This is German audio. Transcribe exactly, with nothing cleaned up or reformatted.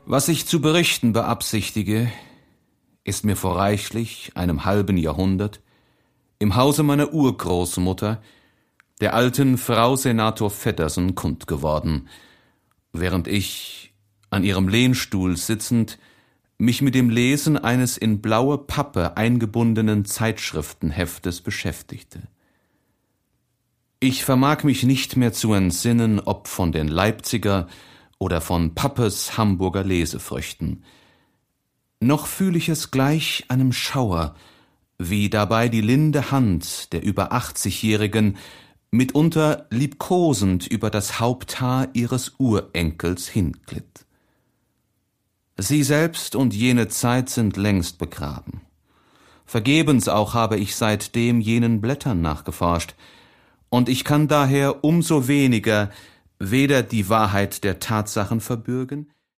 Was ich zu berichten beabsichtige, ist mir vor reichlich einem halben Jahrhundert im Hause meiner Urgroßmutter, der alten Frau Senator Feddersen, kundgeworden, während ich, an ihrem Lehnstuhl sitzend, mich mit dem Lesen eines in blaue Pappe eingebundenen Zeitschriftenheftes beschäftigte. Ich vermag mich nicht mehr zu entsinnen, ob von den Leipziger oder von Pappes Hamburger Lesefrüchten. Noch fühl ich es gleich einem Schauer, wie dabei die linde Hand der über achtzigjährigen mitunter liebkosend über das Haupthaar ihres Urenkels hinglitt. Sie selbst und jene Zeit sind längst begraben. Vergebens auch habe ich seitdem jenen Blättern nachgeforscht, und ich kann daher umso weniger weder die Wahrheit der Tatsachen verbürgen,